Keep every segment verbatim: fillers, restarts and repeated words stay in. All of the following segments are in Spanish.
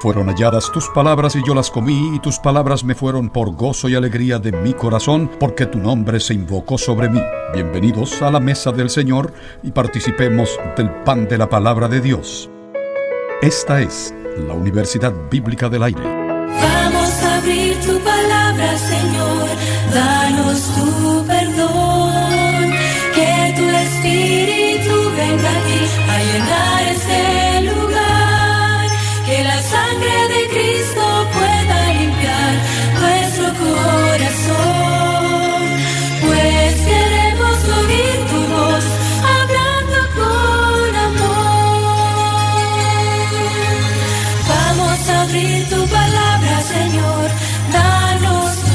Fueron halladas tus palabras y yo las comí, y tus palabras me fueron por gozo y alegría de mi corazón, porque tu nombre se invocó sobre mí. Bienvenidos a la mesa del Señor y participemos del pan de la palabra de Dios. Esta es la Universidad Bíblica del Aire. Vamos a abrir tu palabra, Señor, danos tu perdón, que tu Espíritu venga aquí a llenar este lugar, que la sangre de Cristo pueda limpiar nuestro corazón, pues queremos oír tu voz hablando con amor. Vamos a abrir tu palabra, Señor, danos tu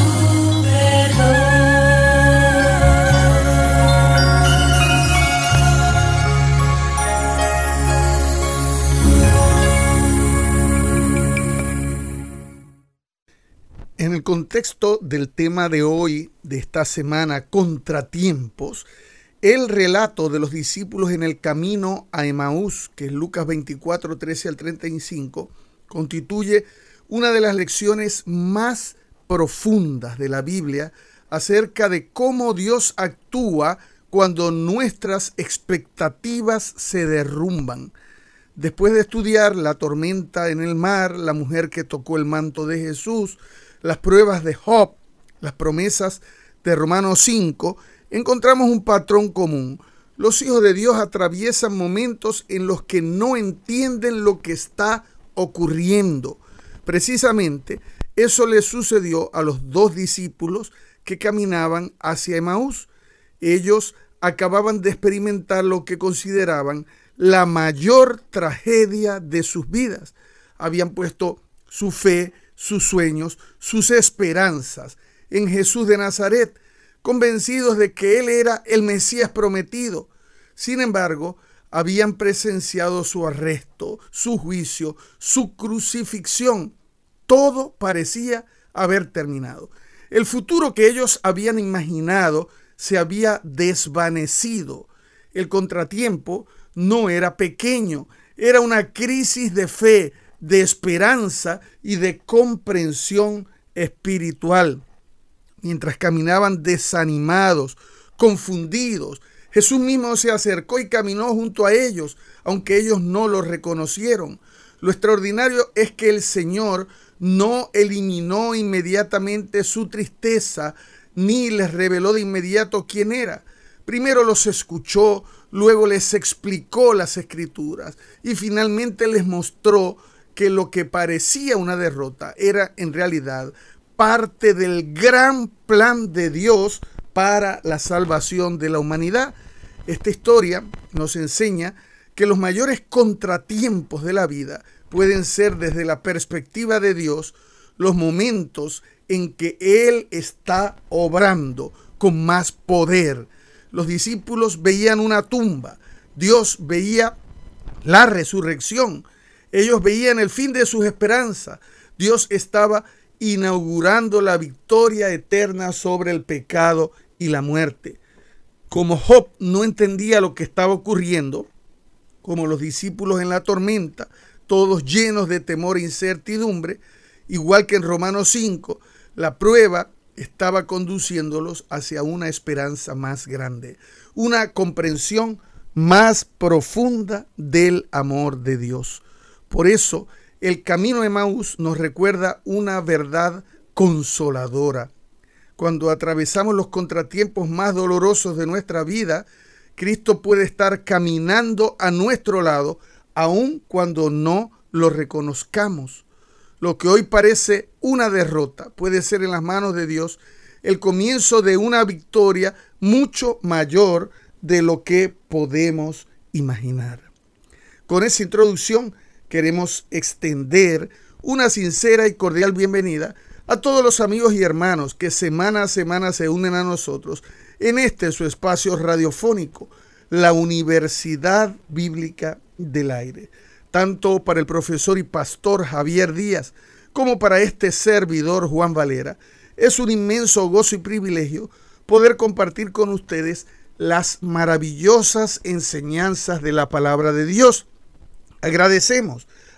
En el contexto del tema de hoy, de esta semana, contratiempos, el relato de los discípulos en el camino a Emaús, que es Lucas veinticuatro, trece al treinta y cinco, constituye una de las lecciones más profundas de la Biblia acerca de cómo Dios actúa cuando nuestras expectativas se derrumban. Después de estudiar la tormenta en el mar, la mujer que tocó el manto de Jesús, las pruebas de Job, las promesas de Romanos cinco, encontramos un patrón común. Los hijos de Dios atraviesan momentos en los que no entienden lo que está ocurriendo. Precisamente eso le sucedió a los dos discípulos que caminaban hacia Emaús. Ellos acababan de experimentar lo que consideraban la mayor tragedia de sus vidas. Habían puesto su fe, sus sueños, sus esperanzas en Jesús de Nazaret, convencidos de que Él era el Mesías prometido. Sin embargo, habían presenciado su arresto, su juicio, su crucifixión. Todo parecía haber terminado. El futuro que ellos habían imaginado se había desvanecido. El contratiempo no era pequeño, era una crisis de fe, de esperanza y de comprensión espiritual. Mientras caminaban desanimados, confundidos, Jesús mismo se acercó y caminó junto a ellos, aunque ellos no lo reconocieron. Lo extraordinario es que el Señor no eliminó inmediatamente su tristeza, ni les reveló de inmediato quién era. Primero los escuchó, luego les explicó las Escrituras y finalmente les mostró que lo que parecía una derrota era en realidad parte del gran plan de Dios para la salvación de la humanidad. Esta historia nos enseña que los mayores contratiempos de la vida pueden ser, desde la perspectiva de Dios, los momentos en que Él está obrando con más poder. Los discípulos veían una tumba, Dios veía la resurrección. Ellos veían el fin de sus esperanzas. Dios estaba inaugurando la victoria eterna sobre el pecado y la muerte. Como Job no entendía lo que estaba ocurriendo, como los discípulos en la tormenta, todos llenos de temor e incertidumbre, igual que en Romanos cinco, la prueba estaba conduciéndolos hacia una esperanza más grande, una comprensión más profunda del amor de Dios. Por eso, el camino de Emaús nos recuerda una verdad consoladora. Cuando atravesamos los contratiempos más dolorosos de nuestra vida, Cristo puede estar caminando a nuestro lado, aun cuando no lo reconozcamos. Lo que hoy parece una derrota puede ser en las manos de Dios el comienzo de una victoria mucho mayor de lo que podemos imaginar. Con esa introducción, queremos extender una sincera y cordial bienvenida a todos los amigos y hermanos que semana a semana se unen a nosotros en este su espacio radiofónico, la Universidad Bíblica del Aire. Tanto para el profesor y pastor Javier Díaz como para este servidor Juan Valera, es un inmenso gozo y privilegio poder compartir con ustedes las maravillosas enseñanzas de la palabra de Dios. Agradecemos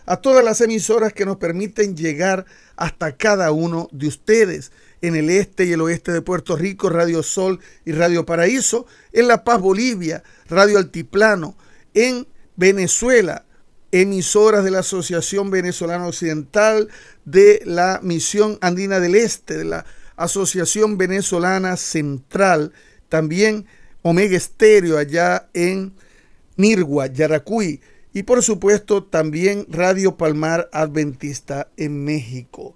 a todas las emisoras que nos permiten llegar hasta cada uno de ustedes. En el este y el oeste de Puerto Rico, Radio Sol y Radio Paraíso. En La Paz, Bolivia, Radio Altiplano. En Venezuela, emisoras de la Asociación Venezolana Occidental, de la Misión Andina del Este, de la Asociación Venezolana Central. También Omega Estéreo allá en Nirgua, Yaracuy. Y por supuesto también Radio Palmar Adventista en México.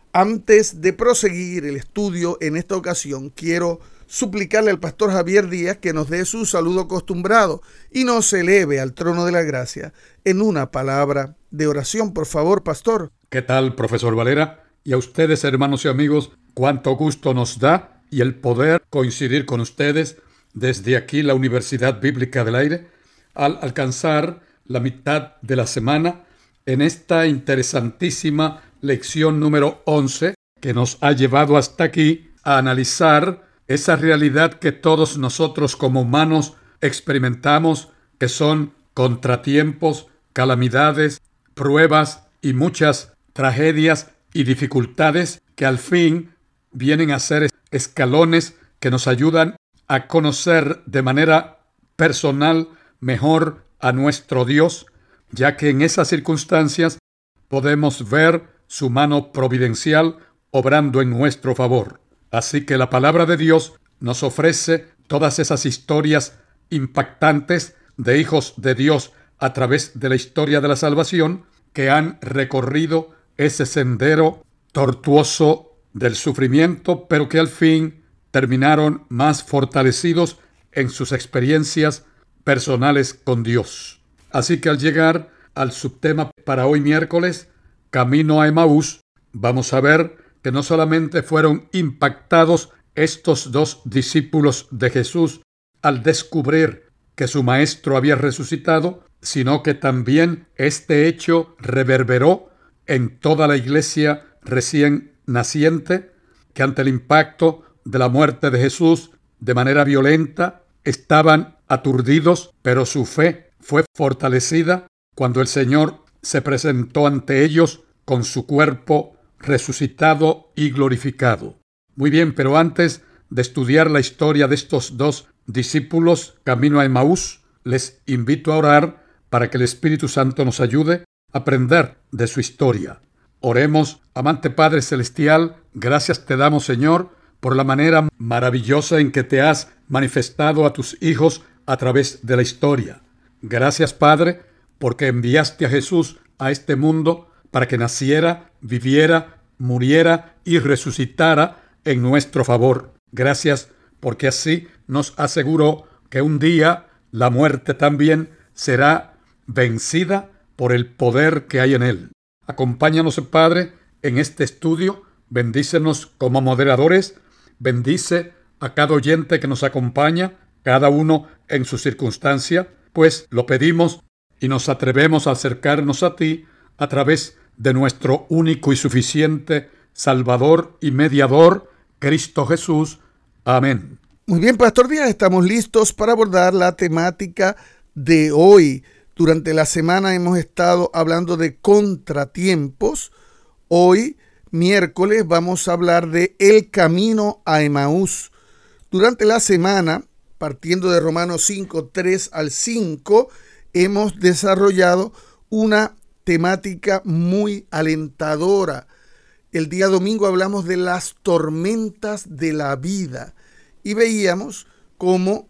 Antes de proseguir el estudio en esta ocasión, quiero suplicarle al pastor Javier Díaz que nos dé su saludo acostumbrado y nos eleve al trono de la gracia en una palabra de oración. Por favor, pastor. ¿Qué tal, profesor Valera? Y a ustedes, hermanos y amigos, cuánto gusto nos da y el poder coincidir con ustedes desde aquí, la Universidad Bíblica del Aire, al alcanzar la mitad de la semana en esta interesantísima lección número once, que nos ha llevado hasta aquí a analizar esa realidad que todos nosotros como humanos experimentamos, que son contratiempos, calamidades, pruebas y muchas tragedias y dificultades que al fin vienen a ser escalones que nos ayudan a conocer de manera personal mejor a nuestro Dios, ya que en esas circunstancias podemos ver su mano providencial obrando en nuestro favor. Así que la palabra de Dios nos ofrece todas esas historias impactantes de hijos de Dios a través de la historia de la salvación que han recorrido ese sendero tortuoso del sufrimiento, pero que al fin terminaron más fortalecidos en sus experiencias personales con Dios. Así que al llegar al subtema para hoy miércoles, Camino a Emaús, vamos a ver que no solamente fueron impactados estos dos discípulos de Jesús al descubrir que su maestro había resucitado, sino que también este hecho reverberó en toda la iglesia recién naciente, que ante el impacto de la muerte de Jesús de manera violenta estaban aturdidos, pero su fe fue fortalecida cuando el Señor se presentó ante ellos con su cuerpo resucitado y glorificado. Muy bien, pero antes de estudiar la historia de estos dos discípulos camino a Emaús, les invito a orar para que el Espíritu Santo nos ayude a aprender de su historia. Oremos. Amante Padre Celestial, gracias te damos, Señor, por la manera maravillosa en que te has manifestado a tus hijos a través de la historia. Gracias, Padre, porque enviaste a Jesús a este mundo para que naciera, viviera, muriera y resucitara en nuestro favor. Gracias porque así nos aseguró que un día la muerte también será vencida por el poder que hay en él. Acompáñanos, Padre, en este estudio. Bendícenos como moderadores. Bendice a cada oyente que nos acompaña, cada uno en su circunstancia, pues lo pedimos y nos atrevemos a acercarnos a ti a través de nuestro único y suficiente Salvador y Mediador, Cristo Jesús. Amén. Muy bien, Pastor Díaz, estamos listos para abordar la temática de hoy. Durante la semana hemos estado hablando de contratiempos. Hoy, miércoles, vamos a hablar de el camino a Emaús. Durante la semana, partiendo de Romanos cinco, tres al cinco, hemos desarrollado una temática muy alentadora. El día domingo hablamos de las tormentas de la vida y veíamos cómo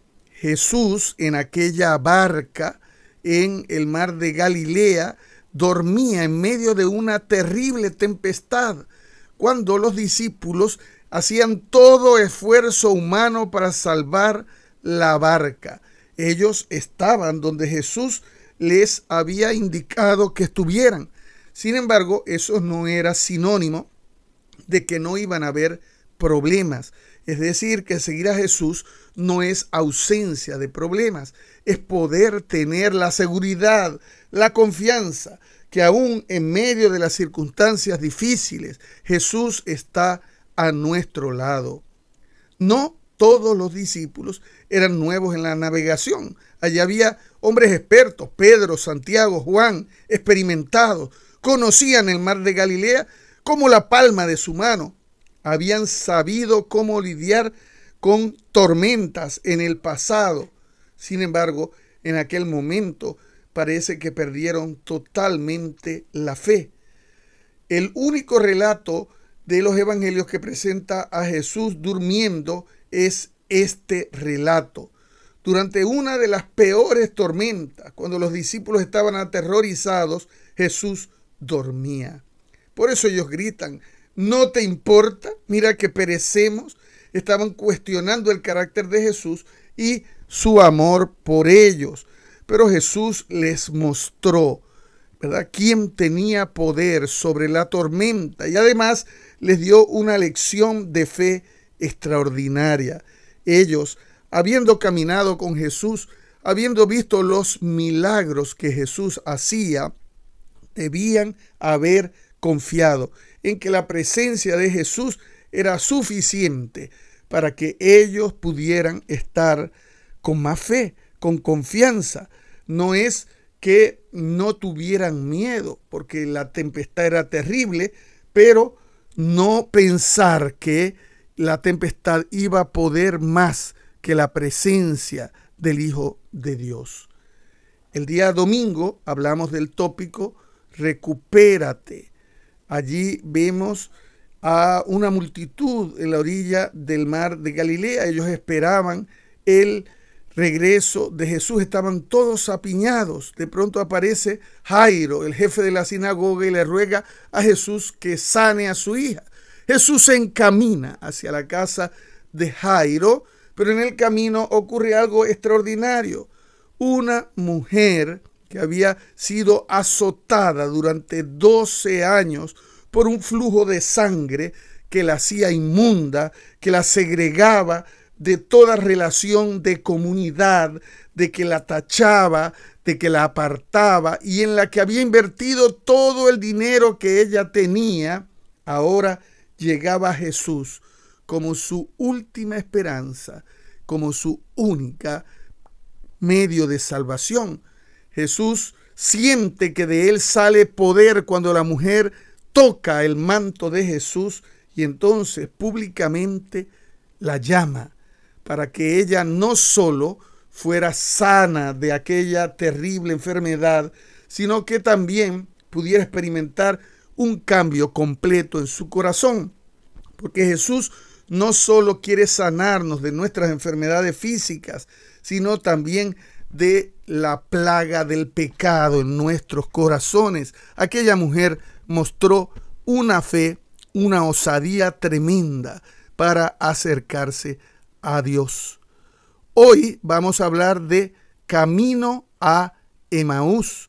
Jesús en aquella barca en el mar de Galilea dormía en medio de una terrible tempestad, cuando los discípulos hacían todo esfuerzo humano para salvar la barca. Ellos estaban donde Jesús les había indicado que estuvieran. Sin embargo, eso no era sinónimo de que no iban a haber problemas. Es decir, que seguir a Jesús no es ausencia de problemas, es poder tener la seguridad, la confianza, que aún en medio de las circunstancias difíciles, Jesús está a nuestro lado. No todos los discípulos eran nuevos en la navegación. Allí había hombres expertos, Pedro, Santiago, Juan, experimentados, conocían el mar de Galilea como la palma de su mano. Habían sabido cómo lidiar con tormentas en el pasado. Sin embargo, en aquel momento parece que perdieron totalmente la fe. El único relato de los evangelios que presenta a Jesús durmiendo es este relato. Durante una de las peores tormentas, cuando los discípulos estaban aterrorizados, Jesús dormía. Por eso ellos gritan: ¿no te importa? Mira que perecemos. Estaban cuestionando el carácter de Jesús y su amor por ellos. Pero Jesús les mostró, ¿verdad?, quién tenía poder sobre la tormenta, y además les dio una lección de fe extraordinaria. Ellos, habiendo caminado con Jesús, habiendo visto los milagros que Jesús hacía, debían haber confiado en que la presencia de Jesús era suficiente para que ellos pudieran estar con más fe, con confianza. No es que no tuvieran miedo, porque la tempestad era terrible, pero no pensar que la tempestad iba a poder más que la presencia del Hijo de Dios. El día domingo hablamos del tópico recupérate. Allí vemos a una multitud en la orilla del mar de Galilea. Ellos esperaban el regreso de Jesús, estaban todos apiñados. De pronto aparece Jairo, el jefe de la sinagoga, y le ruega a Jesús que sane a su hija. Jesús se encamina hacia la casa de Jairo, pero en el camino ocurre algo extraordinario. Una mujer que había sido azotada durante doce años por un flujo de sangre que la hacía inmunda, que la segregaba de toda relación de comunidad, de que la tachaba, de que la apartaba, y en la que había invertido todo el dinero que ella tenía, ahora llegaba a Jesús como su última esperanza, como su única medio de salvación. Jesús siente que de él sale poder cuando la mujer toca el manto de Jesús, y entonces públicamente la llama para que ella no solo fuera sana de aquella terrible enfermedad, sino que también pudiera experimentar un cambio completo en su corazón. Porque Jesús no solo quiere sanarnos de nuestras enfermedades físicas, sino también de la plaga del pecado en nuestros corazones. Aquella mujer mostró una fe, una osadía tremenda para acercarse a Dios. Hoy vamos a hablar de camino a Emaús.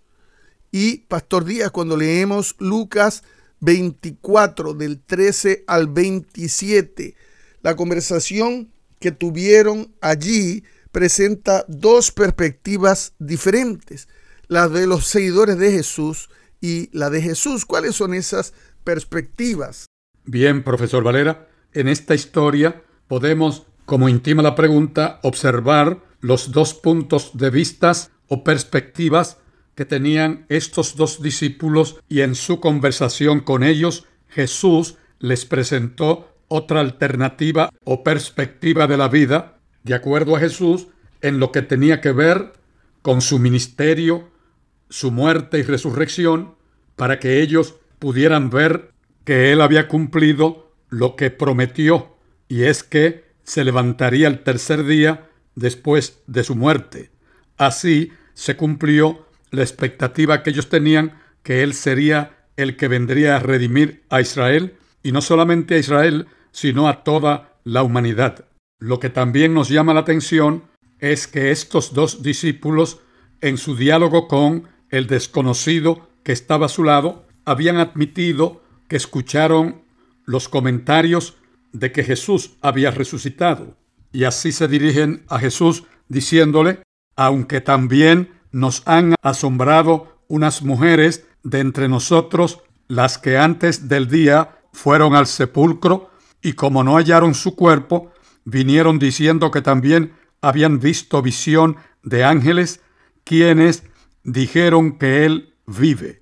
Y Pastor Díaz, cuando leemos Lucas veinticuatro, del trece al veintisiete, la conversación que tuvieron allí presenta dos perspectivas diferentes, la de los seguidores de Jesús y la de Jesús. ¿Cuáles son esas perspectivas? Bien, profesor Valera, en esta historia podemos, como intima la pregunta, observar los dos puntos de vista o perspectivas que tenían estos dos discípulos, y en su conversación con ellos, Jesús les presentó otra alternativa o perspectiva de la vida, de acuerdo a Jesús, en lo que tenía que ver con su ministerio, su muerte y resurrección, para que ellos pudieran ver que Él había cumplido lo que prometió, y es que se levantaría el tercer día después de su muerte. Así se cumplió la expectativa que ellos tenían, que Él sería el que vendría a redimir a Israel, y no solamente a Israel, sino a toda la humanidad. Lo que también nos llama la atención es que estos dos discípulos, en su diálogo con el desconocido que estaba a su lado, habían admitido que escucharon los comentarios de que Jesús había resucitado. Y así se dirigen a Jesús diciéndole: aunque también nos han asombrado unas mujeres de entre nosotros, las que antes del día fueron al sepulcro, y como no hallaron su cuerpo, vinieron diciendo que también habían visto visión de ángeles, quienes dijeron que Él vive.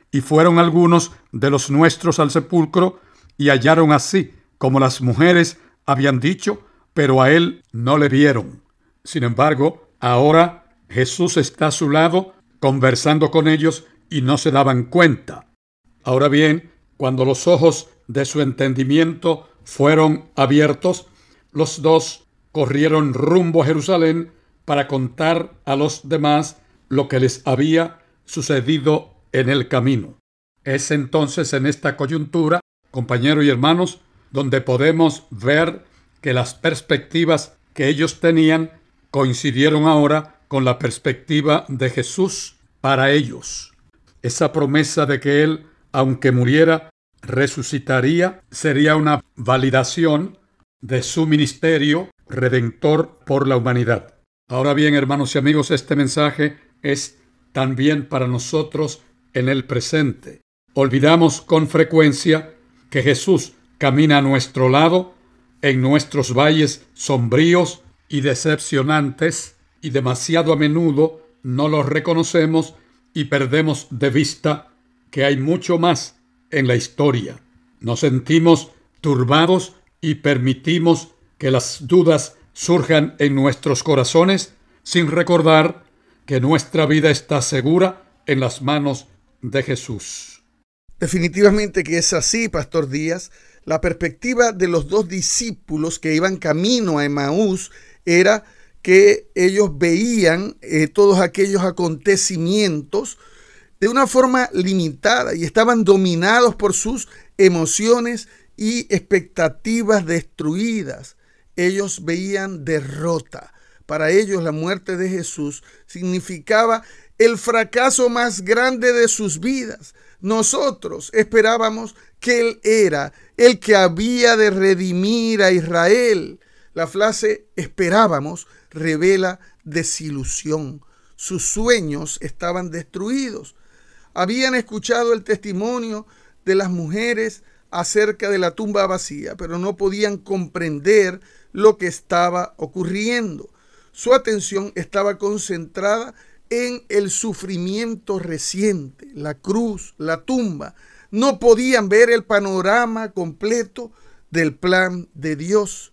Y fueron algunos de los nuestros al sepulcro y hallaron así, como las mujeres habían dicho, pero a él no le vieron. Sin embargo, ahora Jesús está a su lado, conversando con ellos y no se daban cuenta. Ahora bien, cuando los ojos de su entendimiento fueron abiertos, los dos corrieron rumbo a Jerusalén para contar a los demás lo que les había sucedido en el camino. Es entonces en esta coyuntura, compañeros y hermanos, donde podemos ver que las perspectivas que ellos tenían coincidieron ahora con la perspectiva de Jesús para ellos. Esa promesa de que Él, aunque muriera, resucitaría, sería una validación de su ministerio redentor por la humanidad. Ahora bien, hermanos y amigos, este mensaje es también para nosotros en el presente. Olvidamos con frecuencia que Jesús camina a nuestro lado en nuestros valles sombríos y decepcionantes, y demasiado a menudo no los reconocemos y perdemos de vista que hay mucho más en la historia. Nos sentimos turbados y permitimos que las dudas surjan en nuestros corazones sin recordar que nuestra vida está segura en las manos de Jesús. Definitivamente que es así, Pastor Díaz. La perspectiva de los dos discípulos que iban camino a Emaús era que ellos veían eh, todos aquellos acontecimientos de una forma limitada y estaban dominados por sus emociones y expectativas destruidas. Ellos veían derrota. Para ellos la muerte de Jesús significaba el fracaso más grande de sus vidas. Nosotros esperábamos que Él era el que había de redimir a Israel. La frase esperábamos revela desilusión. Sus sueños estaban destruidos. Habían escuchado el testimonio de las mujeres acerca de la tumba vacía, pero no podían comprender lo que estaba ocurriendo. Su atención estaba concentrada en el sufrimiento reciente, la cruz, la tumba. No podían ver el panorama completo del plan de Dios.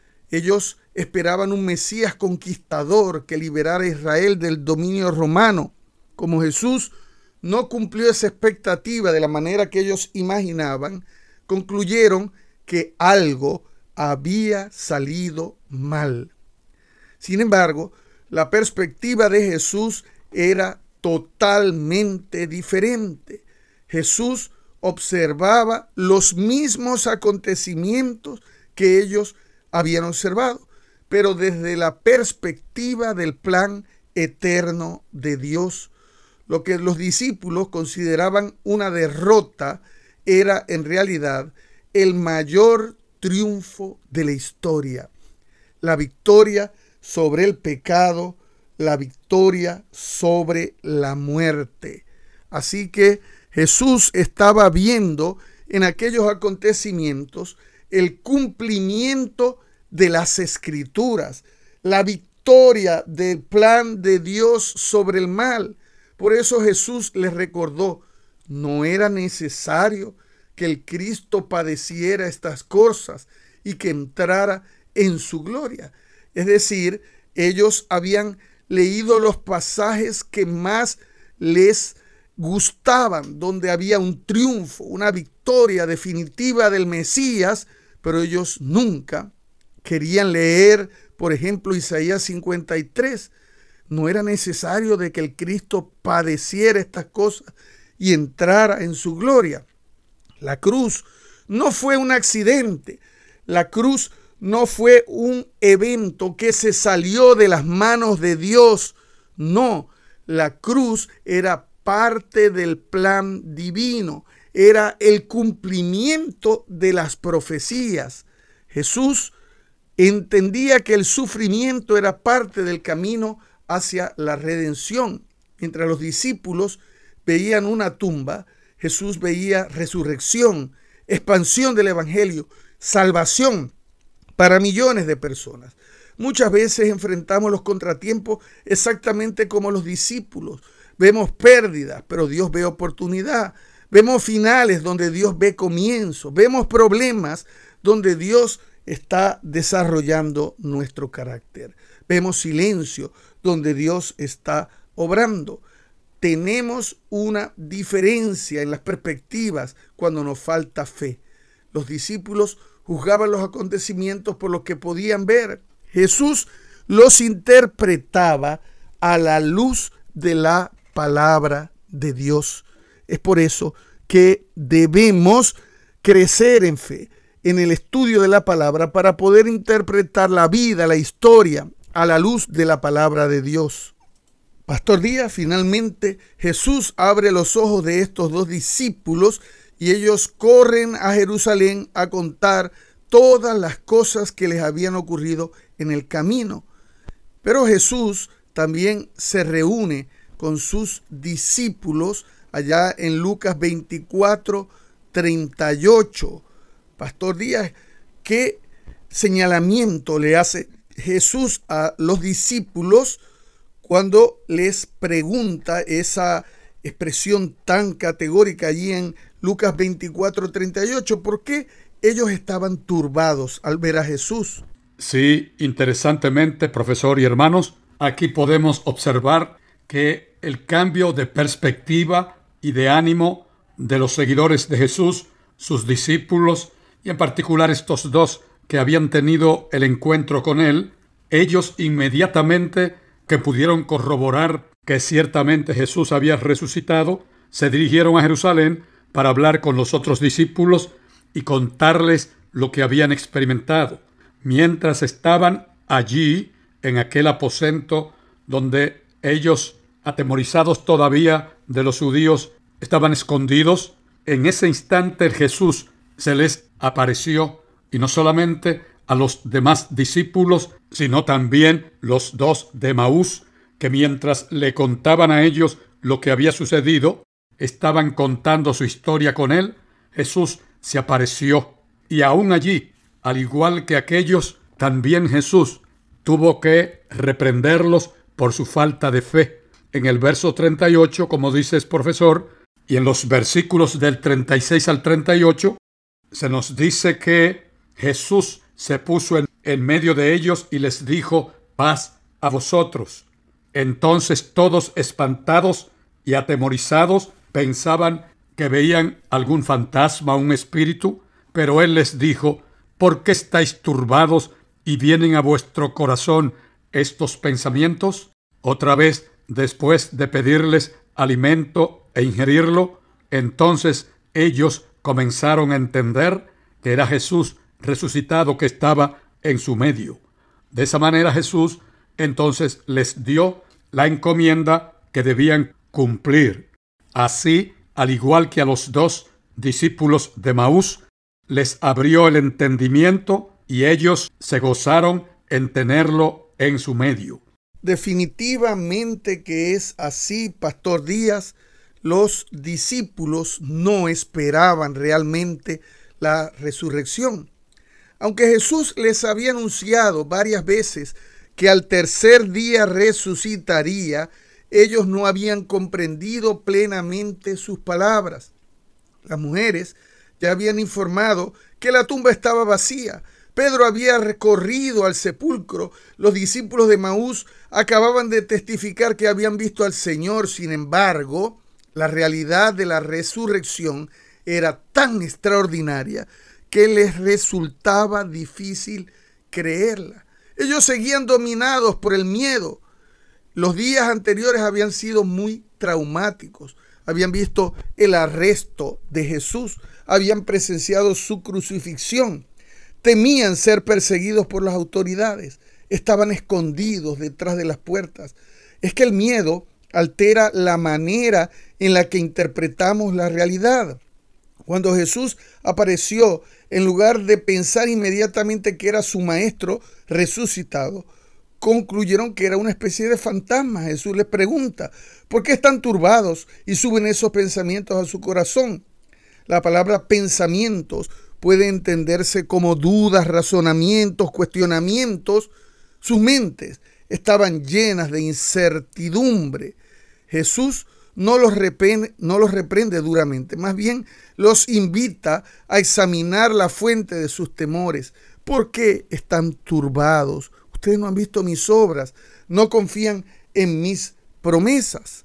Ellos esperaban un Mesías conquistador que liberara a Israel del dominio romano. Como Jesús no cumplió esa expectativa de la manera que ellos imaginaban, concluyeron que algo había salido mal. Sin embargo, la perspectiva de Jesús era totalmente diferente. Jesús observaba los mismos acontecimientos que ellos habían observado, pero desde la perspectiva del plan eterno de Dios. Lo que los discípulos consideraban una derrota era en realidad el mayor triunfo de la historia. La victoria sobre el pecado, la victoria sobre la muerte. Así que Jesús estaba viendo en aquellos acontecimientos el cumplimiento de las Escrituras, la victoria del plan de Dios sobre el mal. Por eso Jesús les recordó, no era necesario que el Cristo padeciera estas cosas y que entrara en su gloria. Es decir, ellos habían leído los pasajes que más les gustaban, donde había un triunfo, una victoria definitiva del Mesías, pero ellos nunca querían leer, por ejemplo, Isaías cincuenta y tres. No era necesario de que el Cristo padeciera estas cosas y entrara en su gloria. La cruz no fue un accidente. La cruz no fue un evento que se salió de las manos de Dios. No, la cruz era parte del plan divino. Era el cumplimiento de las profecías. Jesús entendía que el sufrimiento era parte del camino hacia la redención. Mientras los discípulos veían una tumba, Jesús veía resurrección, expansión del evangelio, salvación para millones de personas. Muchas veces enfrentamos los contratiempos exactamente como los discípulos. Vemos pérdidas, pero Dios ve oportunidad. Vemos finales donde Dios ve comienzos. Vemos problemas donde Dios está desarrollando nuestro carácter. Vemos silencio donde Dios está obrando. Tenemos una diferencia en las perspectivas cuando nos falta fe. Los discípulos juzgaban los acontecimientos por lo que podían ver. Jesús los interpretaba a la luz de la palabra de Dios. Es por eso que debemos crecer en fe, en el estudio de la palabra, para poder interpretar la vida, la historia, a la luz de la palabra de Dios. Pastor Díaz, finalmente Jesús abre los ojos de estos dos discípulos y ellos corren a Jerusalén a contar todas las cosas que les habían ocurrido en el camino. Pero Jesús también se reúne con sus discípulos allá en Lucas veinticuatro, treinta y ocho. Pastor Díaz, ¿qué señalamiento le hace Jesús a los discípulos cuando les pregunta esa expresión tan categórica allí en Lucas veinticuatro, treinta y ocho? ¿Por qué ellos estaban turbados al ver a Jesús? Sí, interesantemente, profesor y hermanos, aquí podemos observar que el cambio de perspectiva y de ánimo de los seguidores de Jesús, sus discípulos, y en particular estos dos que habían tenido el encuentro con él, ellos inmediatamente que pudieron corroborar que ciertamente Jesús había resucitado, se dirigieron a Jerusalén para hablar con los otros discípulos y contarles lo que habían experimentado. Mientras estaban allí, en aquel aposento donde ellos, atemorizados todavía de los judíos, estaban escondidos, en ese instante Jesús se les apareció, y no solamente a los demás discípulos, sino también los dos de Emaús, que mientras le contaban a ellos lo que había sucedido, estaban contando su historia con él. Jesús se apareció, y aún allí, al igual que aquellos, también Jesús tuvo que reprenderlos por su falta de fe. En el verso treinta y ocho, como dices, profesor, y en los versículos del treinta y seis al treinta y ocho, se nos dice que Jesús se puso en, en medio de ellos y les dijo: paz a vosotros. Entonces todos, espantados y atemorizados, pensaban que veían algún fantasma o un espíritu, pero él les dijo: ¿por qué estáis turbados y vienen a vuestro corazón estos pensamientos? Otra vez, después de pedirles alimento e ingerirlo, entonces ellos comenzaron a entender que era Jesús resucitado que estaba en su medio. De esa manera Jesús entonces les dio la encomienda que debían cumplir. Así, al igual que a los dos discípulos de Emaús, les abrió el entendimiento y ellos se gozaron en tenerlo en su medio. Definitivamente que es así, Pastor Díaz. Los discípulos no esperaban realmente la resurrección. Aunque Jesús les había anunciado varias veces que al tercer día resucitaría, ellos no habían comprendido plenamente sus palabras. Las mujeres ya habían informado que la tumba estaba vacía. Pedro había recorrido al sepulcro. Los discípulos de Emaús acababan de testificar que habían visto al Señor. Sin embargo, la realidad de la resurrección era tan extraordinaria que les resultaba difícil creerla. Ellos seguían dominados por el miedo. Los días anteriores habían sido muy traumáticos. Habían visto el arresto de Jesús. Habían presenciado su crucifixión. Temían ser perseguidos por las autoridades. Estaban escondidos detrás de las puertas. Es que el miedo altera la manera en la que interpretamos la realidad. Cuando Jesús apareció, en lugar de pensar inmediatamente que era su maestro resucitado, concluyeron que era una especie de fantasma. Jesús les pregunta: ¿por qué están turbados y suben esos pensamientos a su corazón? La palabra pensamientos puede entenderse como dudas, razonamientos, cuestionamientos. Sus mentes estaban llenas de incertidumbre. Jesús no los reprende, no los reprende duramente, más bien los invita a examinar la fuente de sus temores. ¿Por qué están turbados? Ustedes no han visto mis obras, no confían en mis promesas.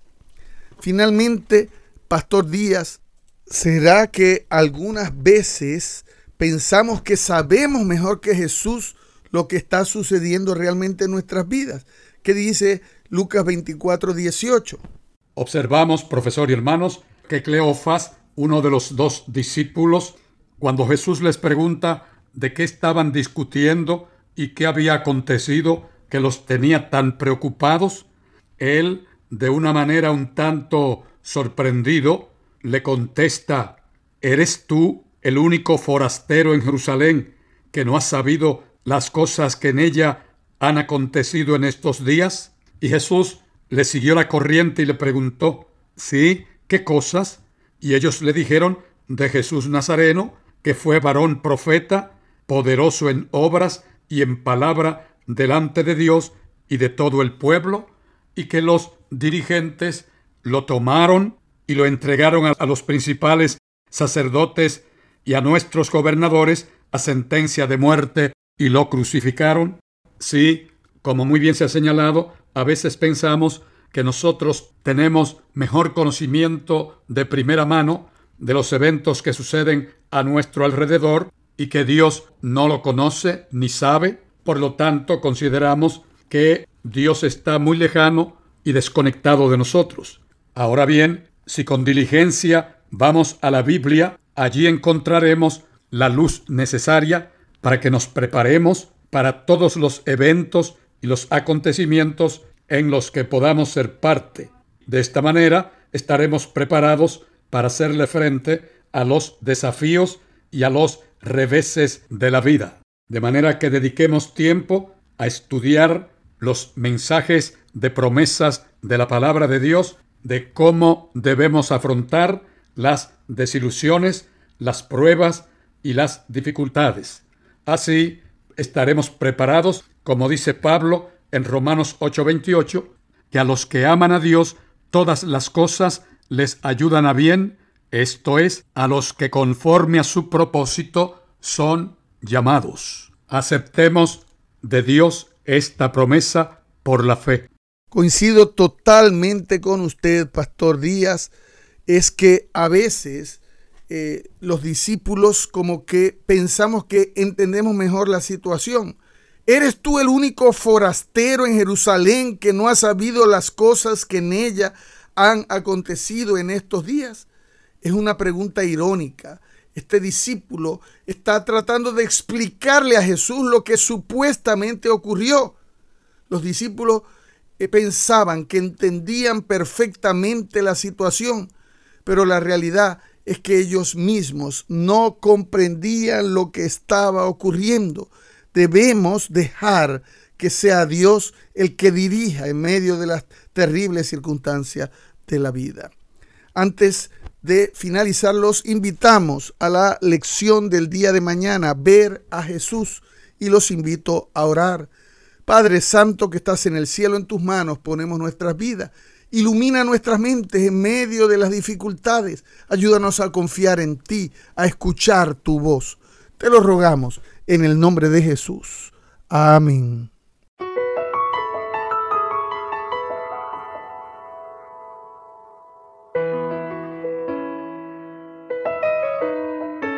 Finalmente, Pastor Díaz, ¿será que algunas veces pensamos que sabemos mejor que Jesús lo que está sucediendo realmente en nuestras vidas? ¿Qué dice Lucas veinticuatro, dieciocho? Observamos, profesor y hermanos, que Cleofas, uno de los dos discípulos, cuando Jesús les pregunta de qué estaban discutiendo y qué había acontecido que los tenía tan preocupados, él, de una manera un tanto sorprendido, le contesta: ¿eres tú el único forastero en Jerusalén que no has sabido las cosas que en ella han acontecido en estos días? Y Jesús le siguió la corriente y le preguntó: ¿sí? ¿Qué cosas? Y ellos le dijeron de Jesús Nazareno, que fue varón profeta, poderoso en obras y en palabra delante de Dios y de todo el pueblo, y que los dirigentes lo tomaron y lo entregaron a, a los principales sacerdotes y a nuestros gobernadores a sentencia de muerte y lo crucificaron. Sí, como muy bien se ha señalado, a veces pensamos que nosotros tenemos mejor conocimiento de primera mano de los eventos que suceden a nuestro alrededor y que Dios no lo conoce ni sabe. Por lo tanto, consideramos que Dios está muy lejano y desconectado de nosotros. Ahora bien, si con diligencia vamos a la Biblia, allí encontraremos la luz necesaria para que nos preparemos para todos los eventos y los acontecimientos en los que podamos ser parte. De esta manera estaremos preparados para hacerle frente a los desafíos y a los reveses de la vida. De manera que dediquemos tiempo a estudiar los mensajes de promesas de la palabra de Dios, de cómo debemos afrontar las desilusiones, las pruebas y las dificultades. Así estaremos preparados, como dice Pablo en Romanos ocho veintiocho, que a los que aman a Dios todas las cosas les ayudan a bien, esto es, a los que conforme a su propósito son llamados. Aceptemos de Dios esta promesa por la fe. Coincido totalmente con usted, Pastor Díaz. Es que a veces eh, los discípulos como que pensamos que entendemos mejor la situación. ¿Eres tú el único forastero en Jerusalén que no ha sabido las cosas que en ella han acontecido en estos días? Es una pregunta irónica. Este discípulo está tratando de explicarle a Jesús lo que supuestamente ocurrió. Los discípulos eh, pensaban que entendían perfectamente la situación, pero la realidad es que ellos mismos no comprendían lo que estaba ocurriendo. Debemos dejar que sea Dios el que dirija en medio de las terribles circunstancias de la vida. Antes de finalizar, los invitamos a la lección del día de mañana, ver a Jesús, y los invito a orar. Padre Santo que estás en el cielo, en tus manos ponemos nuestras vidas. Ilumina nuestras mentes en medio de las dificultades. Ayúdanos a confiar en ti, a escuchar tu voz. Te lo rogamos en el nombre de Jesús. Amén.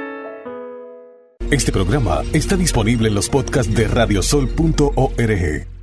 Este programa está disponible en los podcasts de radiosol punto org.